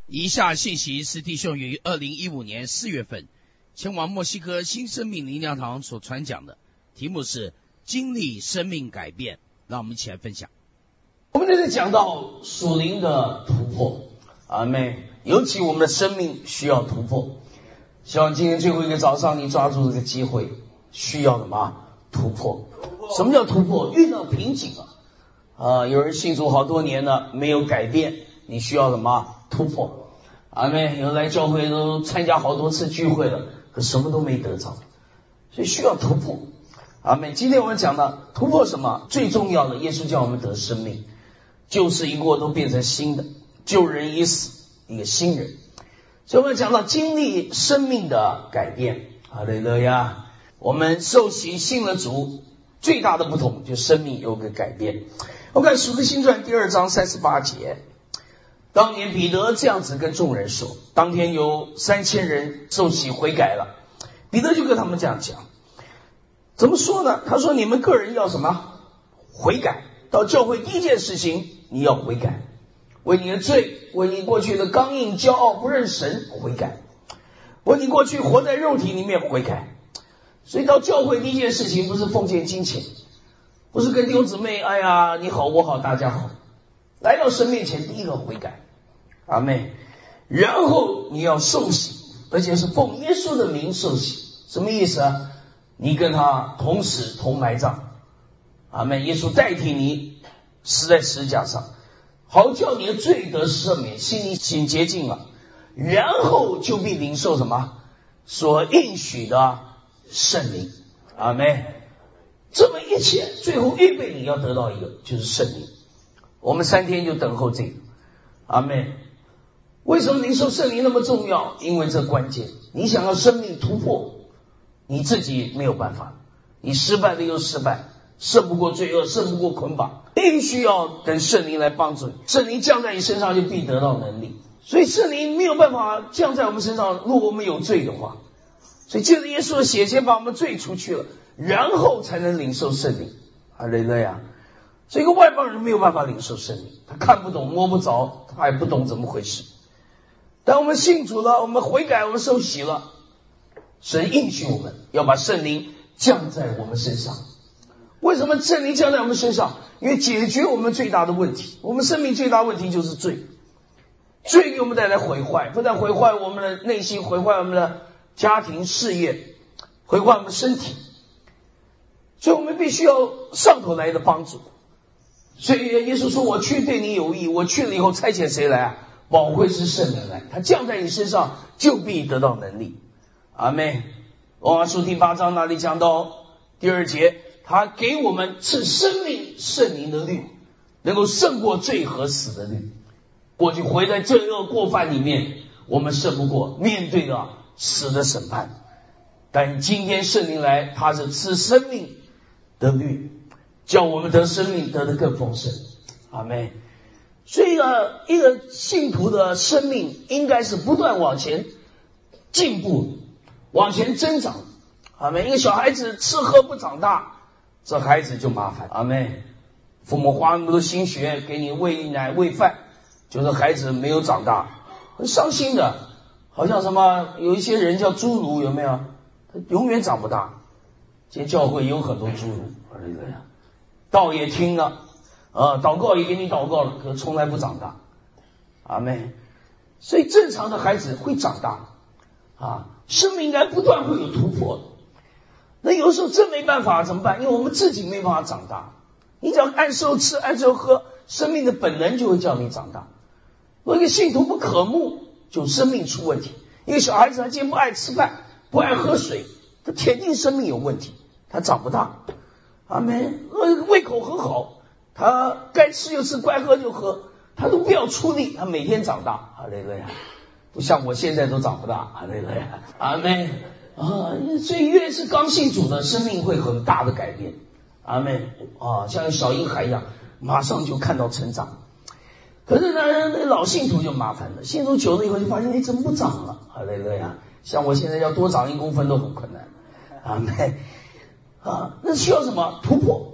以下信息是弟兄于2015年4月份前往墨西哥新生命灵粮堂所传讲的，题目是经历生命改变。让我们一起来分享。 我们这次讲到属灵的突破，阿们。尤其我们的生命需要突破。希望今天最后一个早上你抓住这个机会，需要什么？突破。什么叫突破？遇到瓶颈有人信主好多年了没有改变，你需要什么？突破。阿们。有人来教会都参加好多次聚会了，可什么都没得着，所以需要突破。阿们。今天我们讲的突破什么？最重要的，耶稣叫我们得生命，旧事一过都变成新的，旧人已死，一个新人。所以我们讲到经历生命的改变。哈利路亚。我们受洗信了主，最大的不同就是生命有个改变。我们看使徒行传第2章38节，当年彼得这样子跟众人说，当天有3000人受洗悔改了。彼得就跟他们这样讲，怎么说呢？他说你们个人要什么？悔改。到教会第一件事情你要悔改，为你的罪，为你过去的刚硬骄傲不认神悔改，为你过去活在肉体里面悔改。所以到教会第一件事情不是奉献金钱，不是跟弟兄姊妹哎呀你好我好大家好，来到神面前第一个悔改，阿们。然后你要受洗，而且是奉耶稣的名受洗。什么意思啊？你跟他同死同埋葬，阿们。耶稣代替你死在十字架上，好叫你的罪得赦免，心里清洁净了，然后就必领受什么？所应许的圣灵，阿们。这么一切最后预备你要得到一个就是圣灵。我们3天就等候这个，阿们。为什么领受圣灵那么重要？因为这关键，你想要生命突破，你自己没有办法，你失败了又失败，胜不过罪恶，胜不过捆绑，必须要等圣灵来帮助你。圣灵降在你身上就必得到能力，所以圣灵没有办法降在我们身上，如果我们有罪的话。所以借着耶稣的血先把我们罪除去了，然后才能领受圣灵。哈利路亚。所以一个外邦人没有办法领受圣灵，他看不懂摸不着，他也不懂怎么回事。但我们信主了，我们悔改，我们受洗了，神应许我们要把圣灵降在我们身上。为什么圣灵降在我们身上？因为解决我们最大的问题。我们生命最大的问题就是罪，罪给我们带来毁坏，不但毁坏我们的内心，毁坏我们的家庭事业，毁坏我们身体，所以我们必须要上头来的帮助。所以耶稣说，我去对你有益，我去了以后差遣谁来啊？保惠师圣灵来，他降在你身上就必得到能力。阿们。罗马书第8章那里讲到第2节，他给我们赐生命圣灵的律，能够胜过罪和死的律。过去活在罪恶过犯里面，我们胜不过，面对着死的审判。但今天圣灵来，他是赐生命的律，叫我们得生命得得更丰盛。阿们。所以一个信徒的生命应该是不断往前进步，往前增长。阿们。一个小孩子吃喝不长大，这孩子就麻烦。阿们。父母花那么多心血给你喂奶喂饭，就是孩子没有长大，很伤心的。好像什么有一些人叫侏儒，有没有？他永远长不大。今天教会有很多侏儒，道也听了祷告也给你祷告了，可从来不长大。阿们。所以正常的孩子会长大生命应该不断会有突破的。那有时候真没办法怎么办？因为我们自己没办法长大。你只要按时候吃按时候喝，生命的本能就会叫你长大。如果一个信徒不渴慕，就生命出问题。一个小孩子他今天不爱吃饭不爱喝水，他铁定生命有问题，他长不大。阿们。胃口很好，他该吃就吃该喝就喝，他都不要出力，他每天长大。哈利路亚。不像我现在都长不大。哈利路亚。阿们。所以越是刚信主的生命会很大的改变。阿们。像小婴孩一样马上就看到成长。可是呢，那老信徒就麻烦了，信徒久了以后就发现你怎么不长了？哈利路亚。像我现在要多长1公分都很困难。阿们。那需要什么？突破。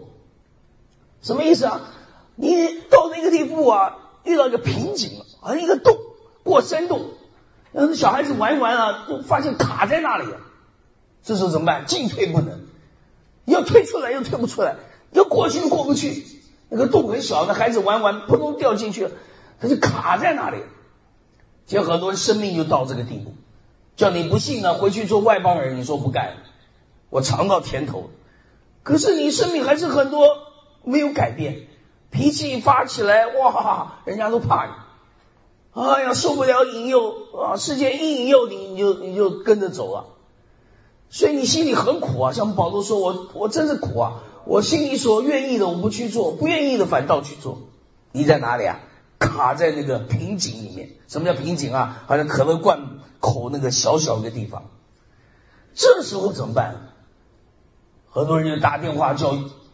什么意思啊？你到那个地步遇到一个瓶颈了一个洞， 过山洞，让小孩子玩一玩啊，就发现卡在那里了。这时候怎么办？进退不能，要退出来又退不出来，要过去又过不去。那个洞很小，那孩子玩玩，扑通掉进去了，他就卡在那里。结果很多人生命就到这个地步，叫你不信呢，回去做外邦人，你说不干，我尝到甜头。可是你生命还是很多没有改变，脾气一发起来，哇，人家都怕你。哎呀，受不了引诱啊！世界一引诱你，你就跟着走了，所以你心里很苦啊。像保罗说，我真是苦啊！我心里所愿意的我不去做，不愿意的反倒去做。你在哪里啊？卡在那个瓶颈里面。什么叫瓶颈啊？好像可乐罐口那个小小的地方。这时候怎么办？很多人就打电话叫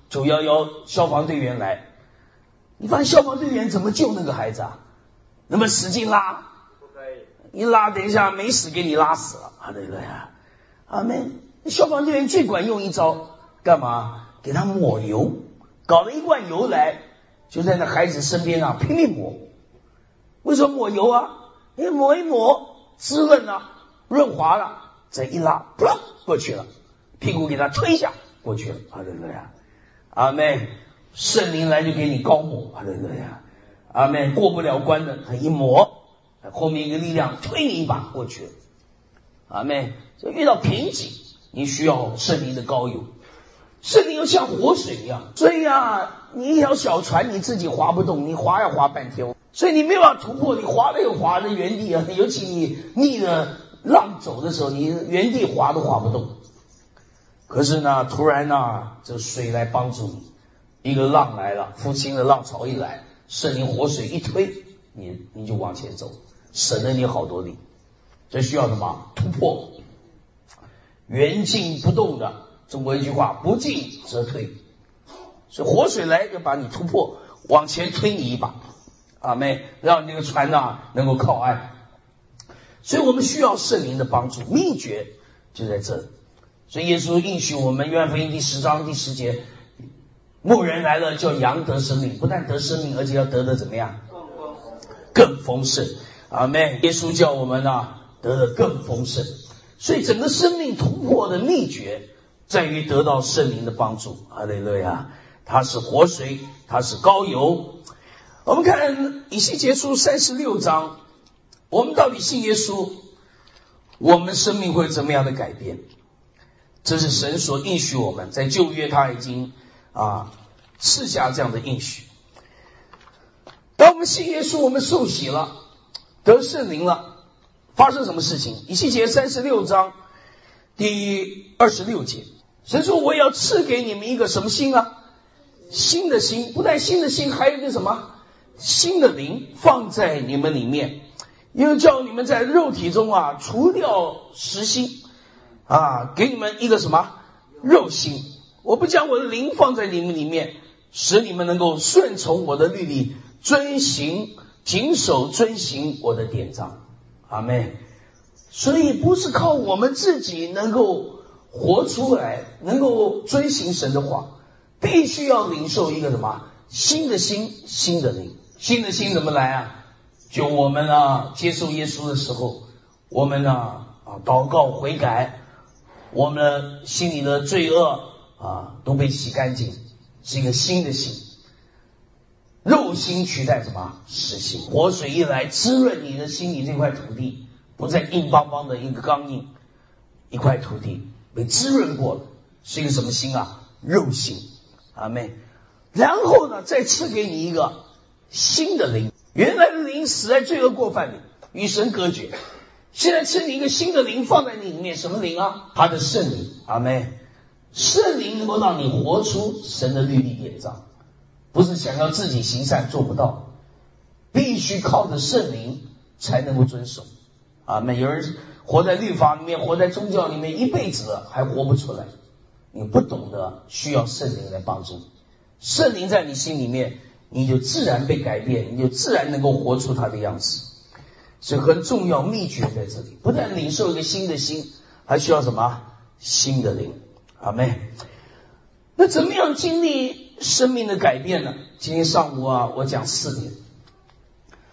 911消防队员来。你发现消防队员怎么救那个孩子啊？那么使劲拉，一拉等一下没死给你拉死了。对不对啊？阿们。消防队员最管用一招，干嘛？给他抹油，搞了一罐油来，就在那孩子身边啊拼命抹。为什么抹油啊？因为抹一抹滋润了，润滑了，再一拉，噗过去了，屁股给他推一下过去了。对不对啊？阿们。圣灵来就给你高抹。对不对啊？阿们。过不了关的，他一抹，后面一个力量推你一把过去了。阿们。所以遇到瓶颈，你需要圣灵的高油。圣灵又像活水一样，所以啊，你一条小船你自己划不动，你划要划半天，所以你没有办法突破，你划了又划在原地啊。尤其你逆着浪走的时候，你原地划都划不动。可是呢，突然呢，这水来帮助你，一个浪来了，复兴的浪潮一来，圣灵活水一推，你就往前走，省了你好多力。这需要什么？突破。原进不动的，中国一句话，不进则退。所以活水来就把你突破，往前推你一把。阿们，让你这个船能够靠岸。所以我们需要圣灵的帮助，秘诀就在这里。所以耶稣应许我们，约翰福音第10章第10节，牧人来了叫羊得生命，不但得生命，而且要得的怎么样？更丰盛。阿们。耶稣叫我们得的更丰盛。所以整个生命突破的秘诀在于得到圣灵的帮助。哈利路亚。它是活水，它是膏油。我们看以西结书36章，我们到底信耶稣，我们生命会怎么样的改变？这是神所应许我们，在旧约他已经赐下这样的应许。当我们信耶稣，我们受洗了，得圣灵了，发生什么事情？以西结36章第26节，神说我要赐给你们一个什么心啊？新的心。不但新的心，还有一个什么？新的灵放在你们里面，因为叫你们在肉体中除掉实心给你们一个什么？肉心。我不将我的灵放在你们里面，使你们能够顺从我的律例，谨守遵行我的典章。阿们。所以不是靠我们自己能够活出来，能够遵行神的话，必须要领受一个什么？新的心，新的灵。新的心怎么来啊？就我们接受耶稣的时候，我们祷告悔改，我们心里的罪恶都被洗干净，是一个新的心。肉心取代什么？实心。活水一来，滋润你的心里这块土地，不再硬邦邦的一个刚硬一块土地，被滋润过了，是一个什么心啊？肉心。阿们。然后呢，再赐给你一个新的灵。原来的灵死在罪恶过犯里，与神隔绝。现在赐你一个新的灵放在你里面，什么灵啊？他的圣灵。阿们。圣灵能够让你活出神的律例典章，不是想要自己行善做不到，必须靠着圣灵才能够遵守。阿们。有人活在律法里面，活在宗教里面一辈子了，还活不出来，你不懂得需要圣灵来帮助你。圣灵在你心里面，你就自然被改变，你就自然能够活出他的样子。所以很重要，秘诀在这里，不但领受一个新的心，还需要什么？新的灵。阿们。那怎么样经历生命的改变呢？今天上午我讲4点。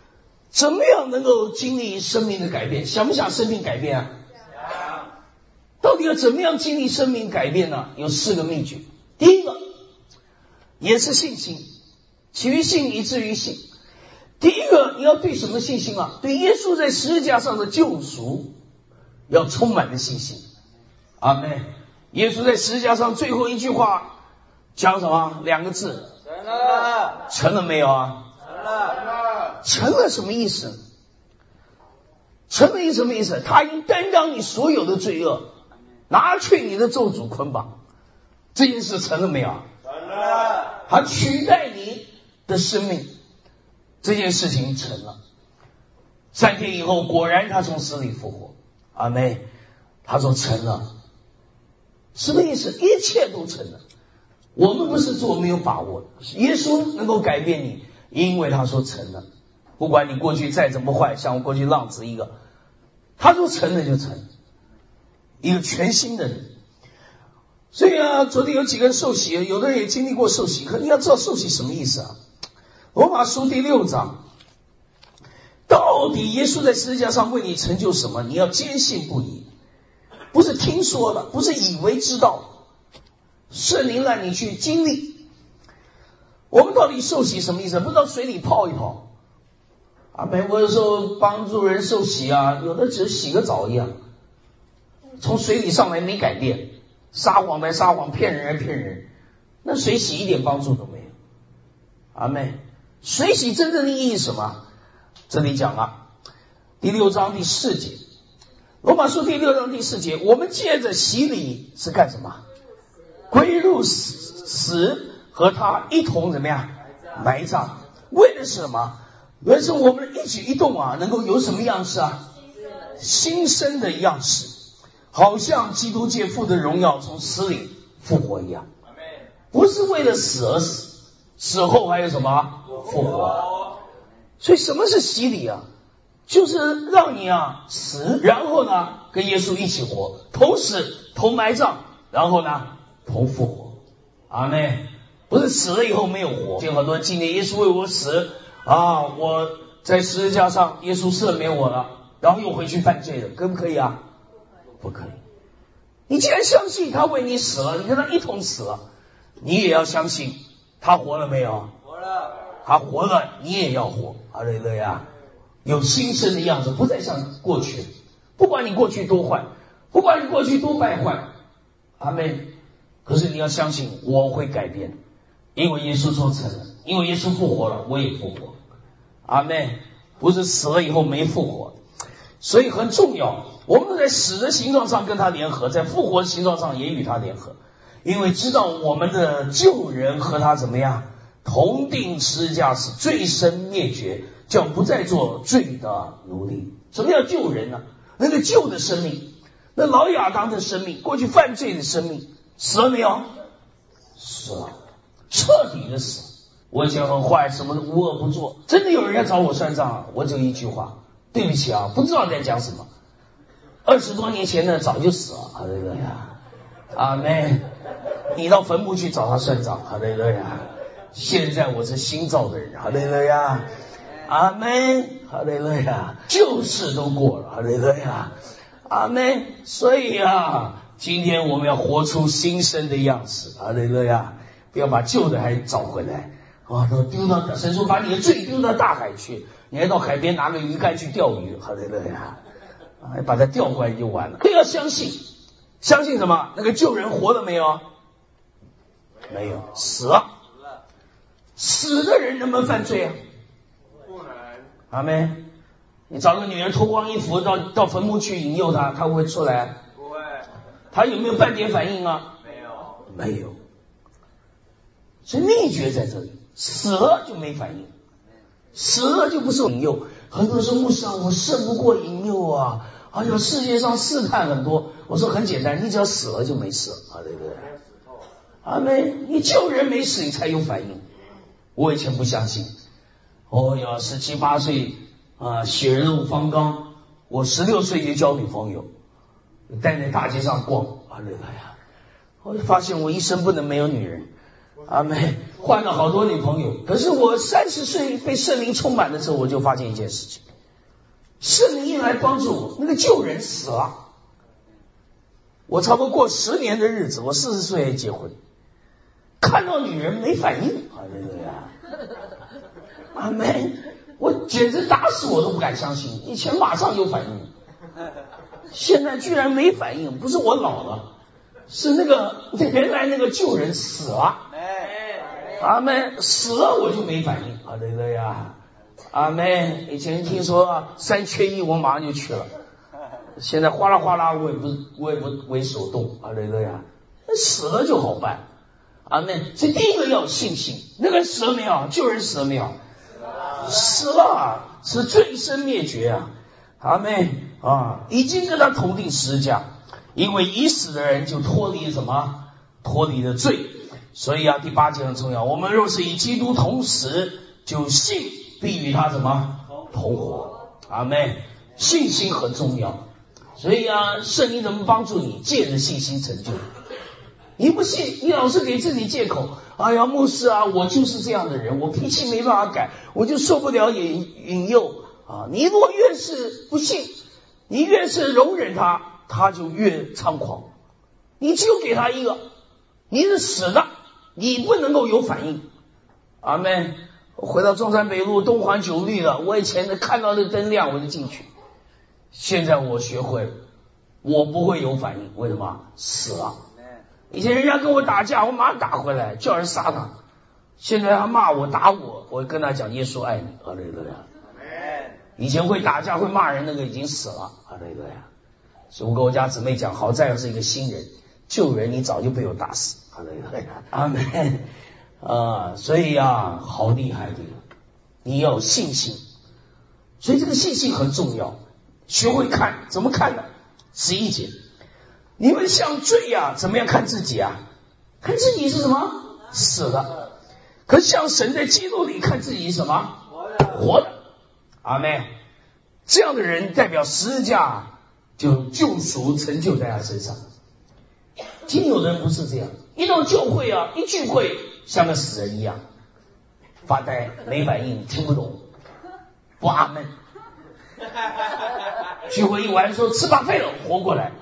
怎么样能够经历生命的改变？想不想生命改变啊？到底要怎么样经历生命改变呢？有4个秘诀。第一个也是信心，起于信以至于信。第一个，你要对什么信心啊？对耶稣在十字架上的救赎要充满的信心。阿们。耶稣在十字架上最后一句话讲什么？2个字，成了。成了没有啊？成了。成了什么意思？成了什么意思？他已经担当你所有的罪恶，拿去你的咒诅捆绑，这件事成了没有？成了。他取代你的生命，这件事情成了。3天以后，果然他从死里复活。阿们。他说成了，什么意思？一切都成了。我们不是做没有把握的，耶稣能够改变你，因为他说成了。不管你过去再怎么坏，像我过去浪子一个，他说成了就成了，一个全新的人。所以啊，昨天有几个人受洗，有的人也经历过受洗，可你要知道受洗什么意思啊？罗马书第6章，到底耶稣在十字架上为你成就什么？你要坚信不疑，不是听说的，不是以为知道，圣灵让你去经历。我们到底受洗什么意思？不知道水里泡一泡。阿们。我有时候帮助人受洗啊，有的只是洗个澡一样，从水里上来没改变，撒谎来撒谎，骗人来骗人，那水洗一点帮助都没有。阿们。水洗真正的意义是什么？这里讲了第6章第4节，罗马书第6章第4节，我们借着洗礼是干什么？归入死，和他一同怎么样？埋葬。为的是什么？为的是我们的一举一动啊，能够有什么样式啊？新生的样式，好像基督借父的荣耀从死里复活一样。不是为了死而死，死后还有什么？复活。所以什么是洗礼啊？就是让你啊死，然后呢跟耶稣一起活，同死同埋葬，然后呢同复活。阿们。不是死了以后没有活。有很多人纪念耶稣为我死啊，我在十字架上耶稣赦免我了，然后又回去犯罪了，可不可以啊？不可以。你既然相信他为你死了，你跟他一同死了，你也要相信他活了没有？活了。他活了，你也要活。哈利路亚。有新生的样子，不再像过去。不管你过去多坏，不管你过去多败坏，阿们。可是你要相信我会改变，因为耶稣说成了，因为耶稣复活了，我也复活。阿们。不是死了以后没复活。所以很重要，我们在死的形状上跟他联合，在复活的形状上也与他联合，因为知道我们的旧人和他怎么样同定十字架死，罪身灭绝，叫不再做罪的奴隶。什么叫旧人呢？那个旧的生命，那老亚当的生命，过去犯罪的生命死了没有？死了，彻底的死。我以前很坏，什么无恶不作，真的有人要找我算账，我只有一句话，对不起啊，不知道你在讲什么。20多年前呢早就死了。哈利路亚。阿们。你到坟墓去找他算账。哈利路亚。现在我是新造的人。哈利路亚。阿们。哈利路亚。旧事都过了。哈利路亚。阿们。所以啊，今天我们要活出新生的样式。哈利路亚。不要把旧的还找回来啊，都丢到神说把你的罪丢到大海去，你还到海边拿个鱼竿去钓鱼。哈利路亚。把它调回来就完了。可要相信，相信什么？那个旧人活了没有？没有，死了。死的人能不能犯罪啊？不能。阿们。你找个女人脱光衣服到坟墓去引诱她，她会不会出来？不会。她有没有半点反应啊？没有。没有。所以秘诀在这里，死了就没反应，死了就不受引诱。很多人说牧师啊，我胜不过引诱啊，哎呀，世界上试探很多。我说很简单，你只要死了就没事啊，对不对？阿们。你救人没死，你才有反应。我以前不相信，哦呀，17、18岁啊，血肉方刚，我16岁就交女朋友，带在大街上逛。啊，对呀，我就发现我一生不能没有女人。 阿们，换了好多女朋友。可是我30岁被圣灵充满的时候，我就发现一件事情，圣灵一来帮助我，那个旧人死了。我差不多过10年的日子，我40岁也结婚，看到女人没反应，阿们，我简直打死我都不敢相信，以前马上有反应，现在居然没反应，不是我老了，是那个原来那个旧人死了。阿们，死了我就没反应，阿们，以前听说3缺1，我马上就去了。现在哗啦哗啦，我也不为所动，死了就好办，阿们。所以第一个要有信心。那个人死了没有？旧人死了没有？死了，是罪身灭绝啊，阿们啊，已经跟他同定十字架，因为已死的人就脱离什么？脱离了罪。所以第8节很重要，我们若是与基督同死，就信必与他什么？同活，阿们。信心很重要。所以圣灵怎么帮助你？借着信心成就。你不信，你老是给自己借口，哎呀，牧师我就是这样的人，我脾气没办法改，我就受不了引诱你若越是不信，你越是容忍他就越猖狂。你只有给他一个，你是死的，你不能够有反应。阿们。回到中山北路东环9绿了，我以前看到那灯亮我就进去，现在我学会了，我不会有反应。为什么？死了。以前人家跟我打架，我马上打回来，叫人杀他。现在他骂我打我，我跟他讲耶稣爱你，以前会打架会骂人那个已经死了，所以我跟我家姊妹讲，好在是一个新人，旧人你早就被我打死，阿们所以好厉害的，你要有信心。所以这个信心很重要，学会看。怎么看呢？11节，你们像罪怎么样看自己看自己是什么？死了。可是像神在基督里看自己是什么？活的。阿们。这样的人代表十字架就救赎成就在他身上。今天有的人不是这样，一到教会一聚会像个死人一样，发呆没反应，听不懂，不阿们。聚会一完说吃饱饭了，活过来，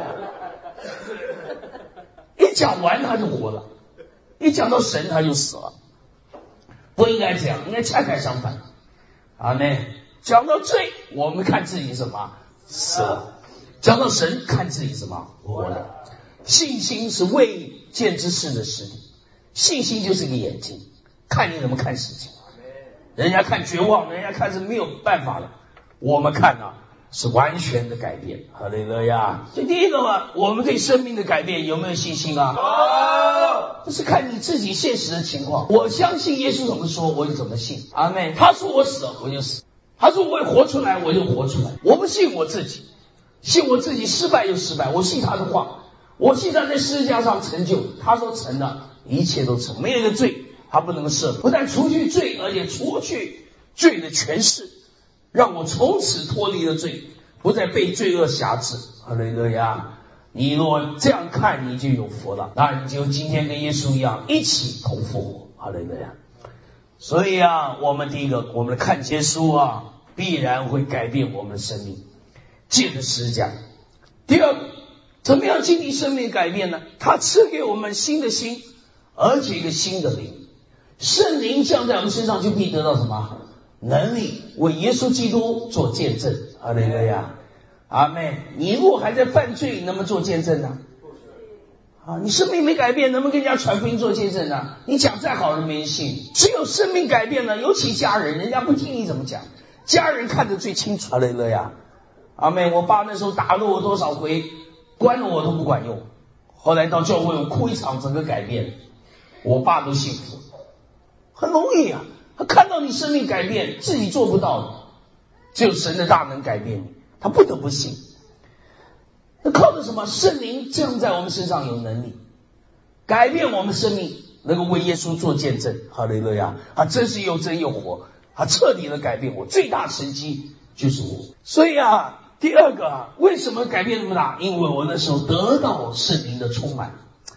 一讲完他就活了，一讲到神他就死了。不应该这样，应该恰恰相反。阿们。讲到罪，我们看自己什么？死了。讲到神，看自己什么？活了。信心是未见之事的实体，信心就是个眼睛，看你怎么看事情。人家看绝望，人家看是没有办法的，我们看是完全的改变。哈利路亚。所以第一个我们对生命的改变有没有信心这是看你自己现实的情况。我相信耶稣怎么说我就怎么信，阿们。他说我死我就死，他说我活出来我就活出来。我不信我自己，信我自己失败就失败，我信他的话，我信他在十字架上成就，他说成了，一切都成，没有一个罪他不能赦免。不但除去罪，而且除去罪的权势，让我从此脱离了罪，不再被罪恶辖制。哈利路亚。你若这样看，你就有福了，那你就今天跟耶稣一样一起同复活。哈利路亚。所以我们第一个，我们的看耶稣必然会改变我们的生命，借着十字架。第二个，怎么样经历生命改变呢？他赐给我们新的心，而且一个新的灵。圣灵降在我们身上，就必得到什么能力？为耶稣基督做见证。哈利路亚。阿们。你如果还在犯罪，能不能做见证呢？你生命没改变，能不能跟人家传福音做见证呢？你讲再好都没人信。只有生命改变了，尤其家人，人家不听你怎么讲，家人看得最清楚。哈利路亚。阿们。我爸那时候打了我多少回，关了我都不管用，后来到教会我哭一场，整个改变，我爸都幸福。很容易他看到你生命改变，自己做不到的，只有神的大能改变你，他不得不信。那靠着什么？圣灵降在我们身上有能力改变我们生命，能够为耶稣做见证。哈利路亚。真是又真又活，彻底的改变我，最大神迹就是我。所以第二个为什么改变那么大？因为我那时候得到圣灵的充满。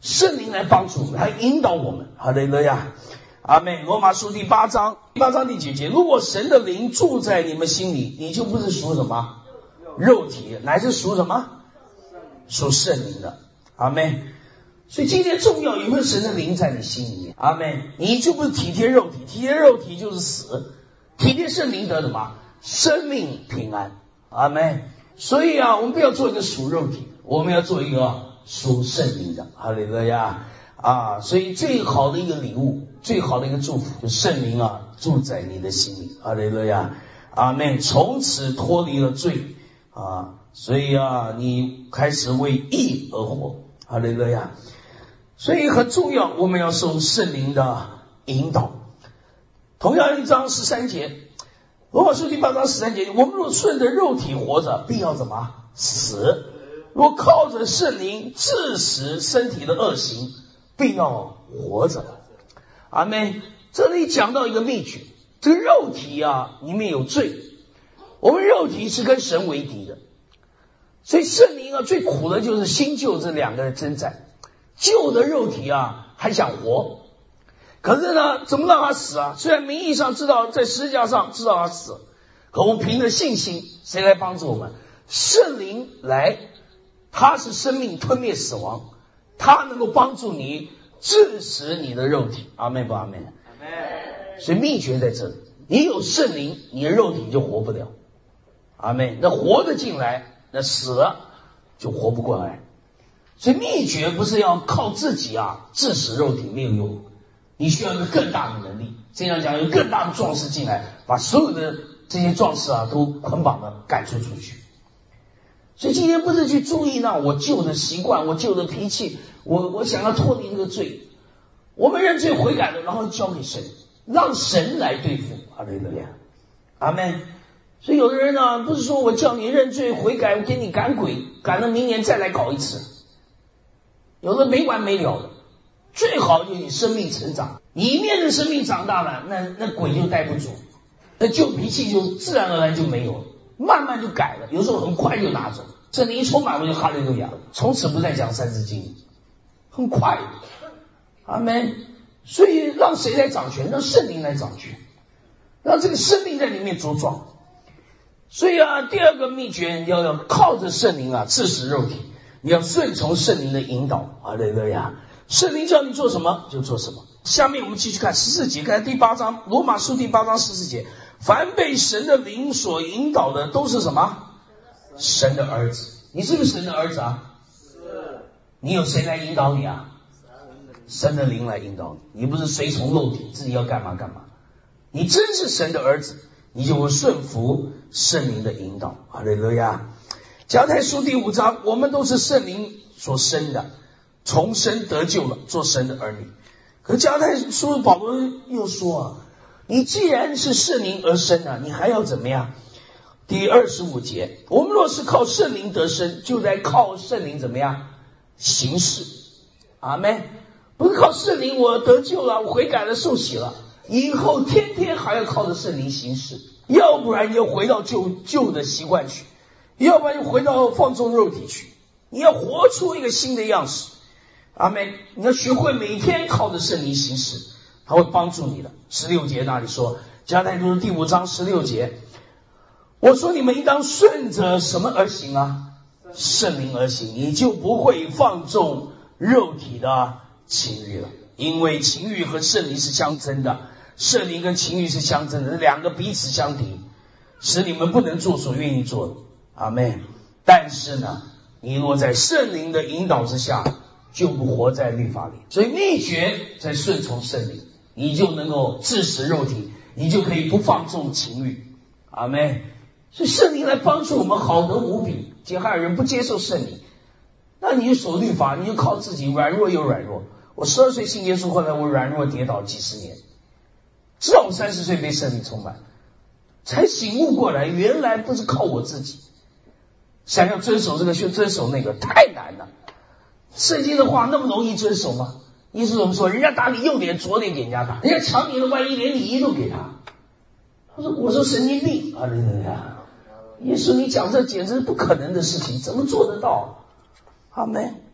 圣灵来帮助我们，来引导我们。哈利路亚，阿们。罗马书第8章第9节，如果神的灵住在你们心里，你就不是属什么肉体，乃是属什么？属圣灵的。阿们。所以今天重要有没有神的灵在你心里面？阿们。你就不是体贴肉体，体贴肉体就是死，体贴圣灵得什么？生命平安。阿们。所以我们不要做一个属肉体，我们要做一个属圣灵的。哈利路亚所以最好的一个礼物，最好的一个祝福，就圣灵住在你的心里。哈利路亚，阿们。从此脱离了罪所以你开始为义而活。哈利路亚。所以很重要，我们要受圣灵的引导。同样1章13节，罗马书第8章13节，我们若顺着肉体活着，必要怎么死？若靠着圣灵治死身体的恶行，必要活着。阿们。这里讲到一个秘诀，这个肉体里面有罪，我们肉体是跟神为敌的，所以圣灵最苦的就是新旧这两个的征战。旧的肉体还想活，可是呢，怎么让他死虽然名义上知道在十字架上知道他死，可我们凭着信心，谁来帮助我们？圣灵来，他是生命吞灭死亡，他能够帮助你治死你的肉体。阿们不阿们？阿们。所以秘诀在这里，你有圣灵，你的肉体就活不了。阿们。那活着进来，那死了就活不过来。所以秘诀不是要靠自己致死肉体，没有用，你需要一个更大的能力。这样讲，有更大的壮士进来，把所有的这些壮士都捆绑的赶出去。所以今天不是去注意我旧的习惯，我旧的脾气，我想要脱离这个罪，我们认罪悔改了，然后交给神，让神来对付。哈利路亚，阿们。所以有的人不是说我叫你认罪悔改，我给你赶鬼，赶了明年再来搞一次，有的没完没了的。最好就是你生命成长，你一面的生命长大了，那鬼就待不住，那旧脾气就自然而然就没有了，慢慢就改了，有时候很快就拿走。圣灵一充满我就哈利路亚，从此不再讲三字经，很快。阿们。所以让谁来掌权？让圣灵来掌权，让这个生命在里面茁壮。所以第二个秘诀，要靠着圣灵治死肉体，你要顺从圣灵的引导。哈利路亚。圣灵叫你做什么就做什么。下面我们继续看14节，看第8章，罗马书第8章14节，凡被神的灵所引导的都是什么？神的儿子。你是不是神的儿子是。你有谁来引导你神的灵来引导你，你不是随从肉体，自己要干嘛干嘛。你真是神的儿子，你就会顺服圣灵的引导。哈利路亚。加太书第5章，我们都是圣灵所生的，重生得救了，做神的儿女。可加太书保罗又说你既然是圣灵而生你还要怎么样？第25节，我们若是靠圣灵得生，就在靠圣灵怎么样行事。阿们。不是靠圣灵我得救了，我悔改了，受洗了，以后天天还要靠着圣灵行事，要不然你要回到旧的习惯去，要不然就回到放纵肉体去。你要活出一个新的样式。阿们。你要学会每天靠着圣灵行事，他会帮助你的。16节那里说，加太书第5章16节，我说你们应当顺着什么而行圣灵而行，你就不会放纵肉体的情欲了。因为情欲和圣灵是相争的，圣灵跟情欲是相争的，两个彼此相敌，使你们不能做所愿意做的。阿们。但是呢，你若在圣灵的引导之下，就不活在律法里。所以秘诀在顺从圣灵，你就能够治死肉体，你就可以不放纵情欲。阿们。所以圣灵来帮助我们好得无比。结害人不接受圣灵，那你就守律法，你就靠自己，软弱又软弱。我12岁信耶稣，后来我软弱跌倒几十年，直到我30岁被圣灵充满，才醒悟过来，原来不是靠我自己，想要遵守这个就遵守那个，太难了。圣经的话那么容易遵守吗？意思我们说，人家打你右脸左脸给人家打，人家抢你的，万一连礼仪都给他。我说神经病啊！耶稣你讲这简直是不可能的事情，怎么做得到？阿们。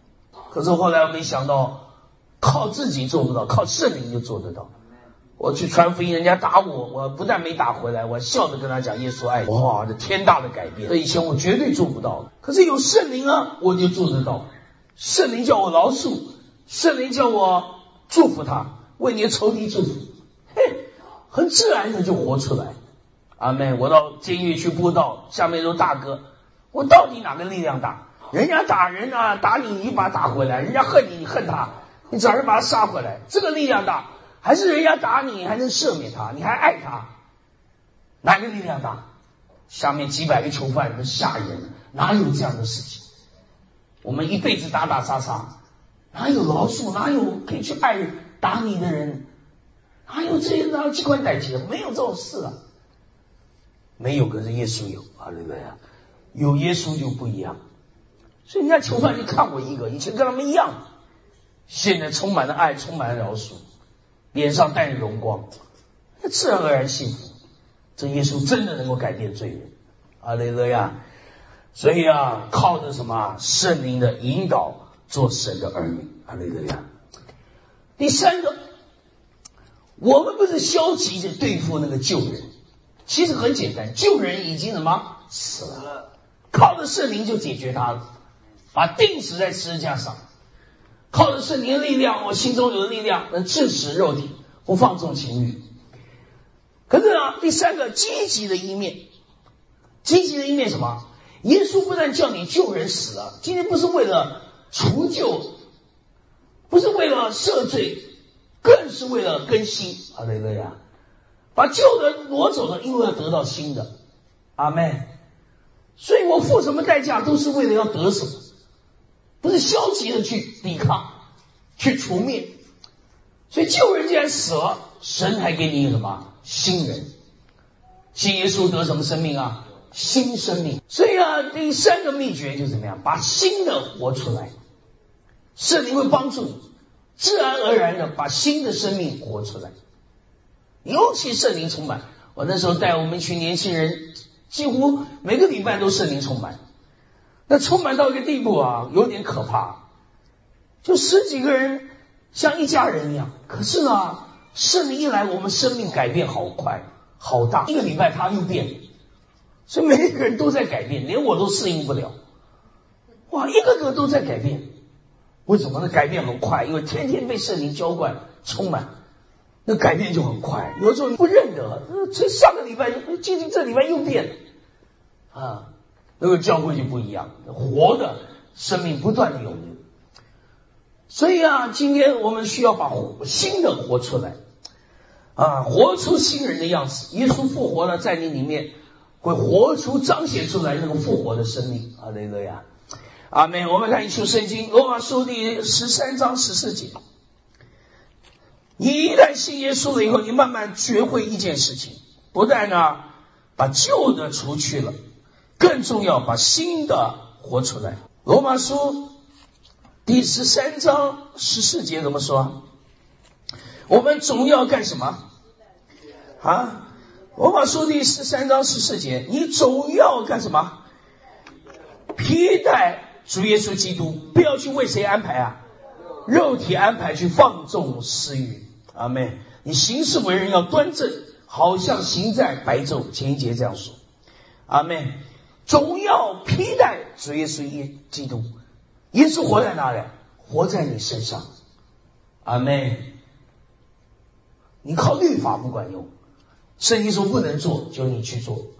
可是后来我没想到，靠自己做不到，靠圣灵就做得到。我去传福音，人家打我，我不但没打回来，我笑着跟他讲耶稣爱你。哇，这天大的改变！这以前我绝对做不到的，可是有圣灵啊，我就做得到。圣灵叫我饶恕，圣灵叫我祝福他，为你的仇敌祝福，嘿，很自然的就活出来。阿们。我到监狱去布道，下面都大哥，我到底哪个力量大？人家打人啊，打你，你把他打回来；人家恨你，你恨他，你找人把他杀回来，这个力量大。还是人家打你，还能赦免他，你还爱他，哪个力量大？下面几百个囚犯都吓人，哪有这样的事情？我们一辈子打打杀杀，哪有饶恕？哪有可以去爱打你的人？哪有这样机关逮起？没有这种事啊，没有。可是耶稣有，哈利路亚，有耶稣就不一样。所以人家囚犯就看我一个，以前跟他们一样，现在充满了爱，充满了饶恕。脸上带着荣光，那自然而然幸福。这耶稣真的能够改变罪人，哈利路亚。所以啊，靠着什么圣灵的引导，做神的儿女，哈利路亚。第三个，我们不是消极的对付那个旧人，其实很简单，旧人已经什么死了，靠着圣灵就解决他了，把钉死在十字架上。靠着圣灵的力量，我心中有的力量能致使肉体不放纵情欲。可是啊，第三个积极的一面，积极的一面什么？耶稣不但叫你救人死了，今天不是为了除旧，不是为了赦罪，更是为了更新。哈利路亚！把旧的挪走了，因为要得到新的。阿们。所以我付什么代价，都是为了要得什么。不是消极的去抵抗，去除灭。所以旧人既然死了，神还给你一个什么新人？信耶稣得什么生命啊？新生命。所以啊，第三个秘诀就是怎么样？把新的活出来。圣灵会帮助你，自然而然的把新的生命活出来。尤其圣灵充满，我那时候带我们一群年轻人，几乎每个礼拜都圣灵充满。那充满到一个地步啊，有点可怕，就十几个人像一家人一样。可是呢，圣灵一来，我们生命改变好快好大，一个礼拜他又变了，所以每一个人都在改变，连我都适应不了。哇，一个个都在改变。为什么呢？改变很快，因为天天被圣灵浇灌充满，那改变就很快。有时候你不认得，这上个礼拜接近这礼拜又变了啊。那个教会就不一样，活的生命不断的涌流。所以啊，今天我们需要把新的活出来啊，活出新人的样子。耶稣复活了，在你里面会活出彰显出来那个复活的生命。哈利路亚，阿们。我们看一处圣经，罗马书第13章14节。你一旦信耶稣了以后，你慢慢学会一件事情，不但呢把旧的除去了，更重要把新的活出来。罗马书第13章14节怎么说？我们总要干什么啊？罗马书第13章14节，你总要干什么？披戴主耶稣基督，不要去为谁安排啊？肉体安排去放纵私欲。阿们。你行事为人要端正，好像行在白昼。前一节这样说。阿们。总要披戴主耶稣基督。耶稣活在哪里？活在你身上。阿们。你靠律法不管用，圣经说不能做，就你去做。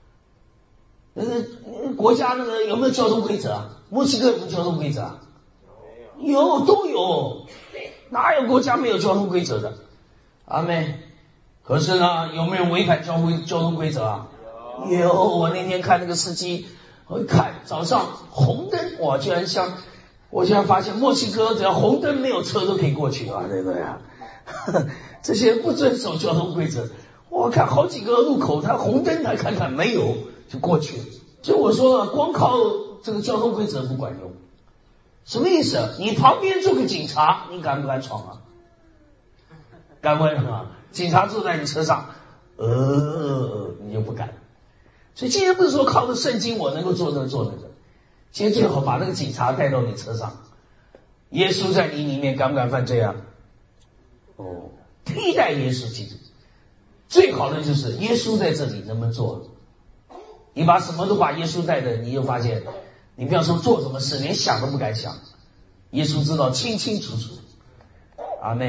国家那个有没有交通规则啊？墨西哥有没有交通规则啊？有，都有，哪有国家没有交通规则的？阿们。可是呢，有没有违反交通规则啊？有。我那天看那个司机，我一看早上红灯，哇，居然我居然发现墨西哥只要红灯没有车都可以过去啊，对不对啊？这些不遵守交通规则，我看好几个路口，他红灯他看没有就过去了。所以我说光靠这个交通规则不管用。什么意思？你旁边坐个警察，你敢不敢闯啊？敢不敢啊？警察坐在你车上，你就不敢。所以今天不是说靠着圣经我能够做那个，今天最好把那个警察带到你车上， 耶稣在你里面敢不敢犯罪啊？哦，替代耶稣基督，最好的就是耶稣在这里能不能做？你把什么都把耶稣带着，你就发现，你不要说做什么事，连想都不敢想，耶稣知道清清楚楚。阿们。